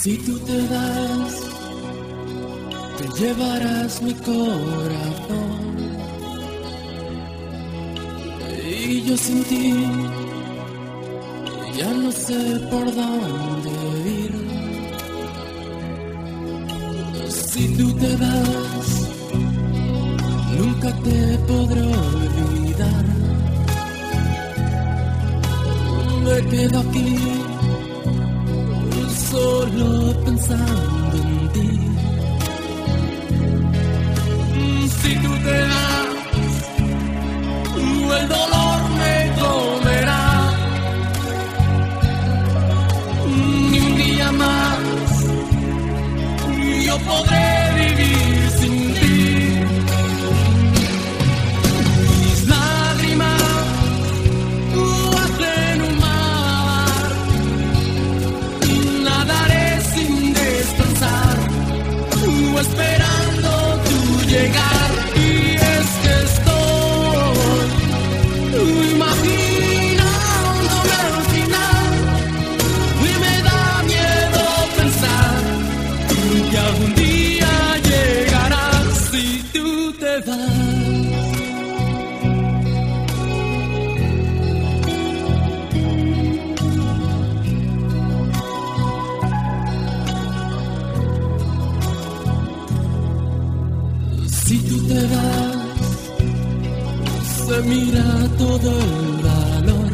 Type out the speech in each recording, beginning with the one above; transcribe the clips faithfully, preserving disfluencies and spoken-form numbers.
Si tú te vas, te llevarás mi corazón. Y yo sin ti ya no sé por dónde ir. Si tú te vas, nunca te podré olvidar. Me quedo aquí solo pensando en ti. Si tú te vas, el dolor me comerá. Ni un día más yo podré vivir sin ti. Mis lágrimas hacen un mar. Nadaré sin descansar, esperando tu llegar. Y es que estoy imaginándome al final, y me da miedo pensar que algún día llegarás si tú te vas. Si tú te vas, se mira todo el valor.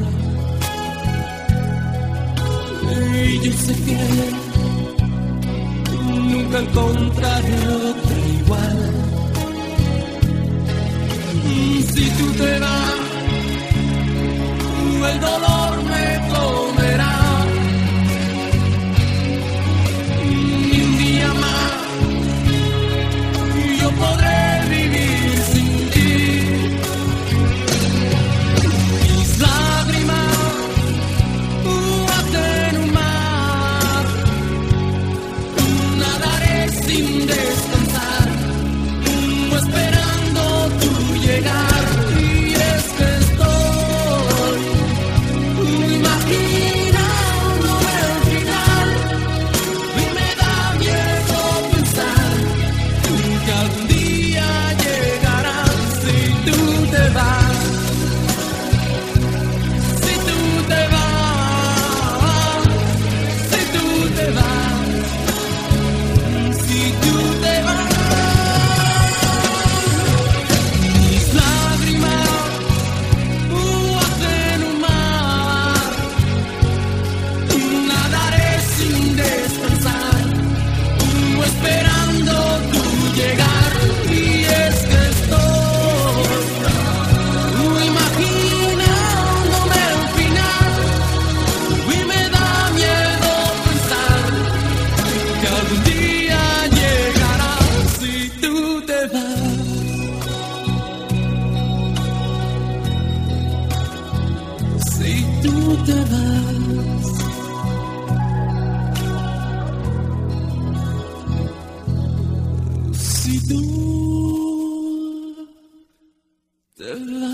Y yo sé que nunca encontraré otra igual. Si tú te vas, el dolor me comerá. Ni un día más yo podré vivir sin ti. Mis lágrimas hacen un mar. Nadaré sin descansar, esperando tu llegar. Y es que estoy imaginándome al final, y me da miedo pensar que algún día llegarás si tú te vas. Si tú te vas, si tú te vas, si tú te vas. Mis lágrimas hacen un mar. Nadaré sin descansar, esperando tu llegar. Y es que estoy imaginándome al final, y me da miedo pensar que algún día llegarás si tú te vas. Si tú te vas. Si tú te vas.